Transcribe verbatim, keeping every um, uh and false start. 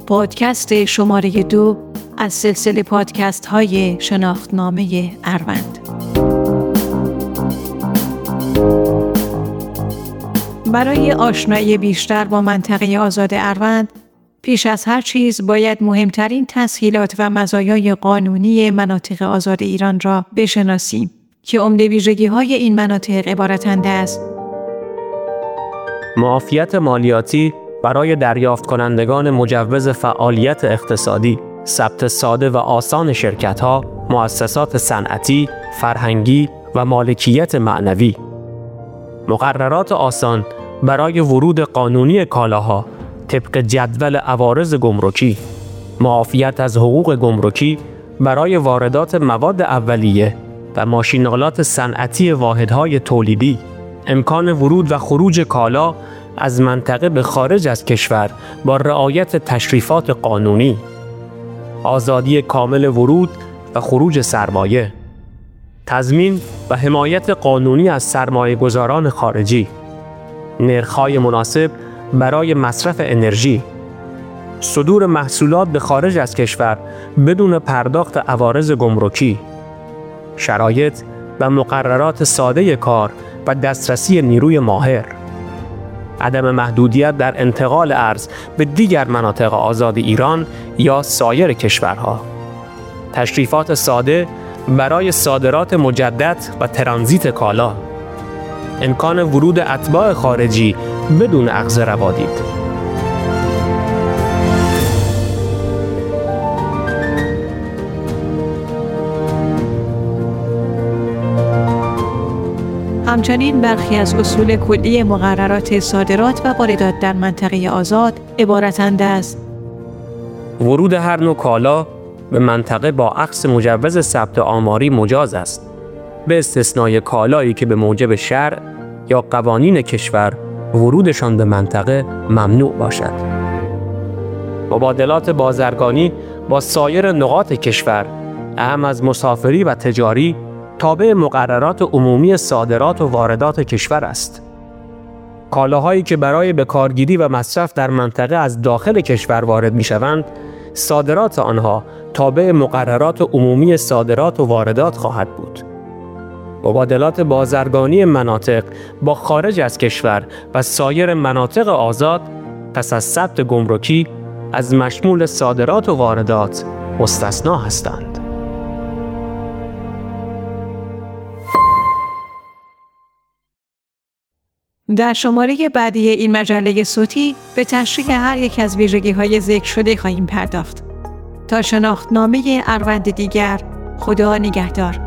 پادکست شماره دو از سلسله پادکست های شناختنامه اروند. برای آشنایی بیشتر با منطقه آزاد اروند، پیش از هر چیز باید مهمترین تسهیلات و مزایای قانونی مناطق آزاد ایران را بشناسیم که عمده ویژگی‌های این مناطق عبارتند از معافیت مالیاتی برای دریافت کنندگان مجوز فعالیت اقتصادی، ثبت ساده و آسان شرکت‌ها، مؤسسات صنعتی، فرهنگی و مالکیت معنوی. مقررات آسان برای ورود قانونی کالاها طبق جدول عوارض گمرکی، معافیت از حقوق گمرکی برای واردات مواد اولیه و ماشین‌آلات صنعتی واحدهای تولیدی، امکان ورود و خروج کالا از منطقه به خارج از کشور با رعایت تشریفات قانونی، آزادی کامل ورود و خروج سرمایه، تضمین و حمایت قانونی از سرمایه‌گذاران خارجی، نرخ‌های مناسب برای مصرف انرژی، صدور محصولات به خارج از کشور بدون پرداخت عوارض گمرکی، شرایط و مقررات ساده کار و دسترسی نیروی ماهر، عدم محدودیت در انتقال ارز به دیگر مناطق آزاد ایران یا سایر کشورها، تشریفات ساده برای صادرات مجدد و ترانزیت کالا، امکان ورود اتباع خارجی بدون اخذ روادید. همچنین برخی از اصول کلی مقررات صادرات و واردات در منطقه آزاد عبارتند از ورود هر نوع کالا به منطقه با اخذ مجوز ثبت آماری مجاز است، به استثنای کالایی که به موجب شرع یا قوانین کشور ورودشان به منطقه ممنوع باشد. مبادلات بازرگانی با سایر نقاط کشور، اهم از مسافری و تجاری، تابع مقررات عمومی صادرات و واردات کشور است. کالاهایی که برای بکارگیری و مصرف در منطقه از داخل کشور وارد می‌شوند، صادرات آنها تابع مقررات عمومی صادرات و واردات خواهد بود. مبادلات بازرگانی مناطق با خارج از کشور و سایر مناطق آزاد پس از ثبت گمرکی از مشمول صادرات و واردات مستثنا هستند. در شماره بعدی این مجله صوتی به تشریح هر یک از ویژگی‌های ذکر شده خواهیم پرداخت. تا شناختنامه اروند دیگر، خدا نگهدار.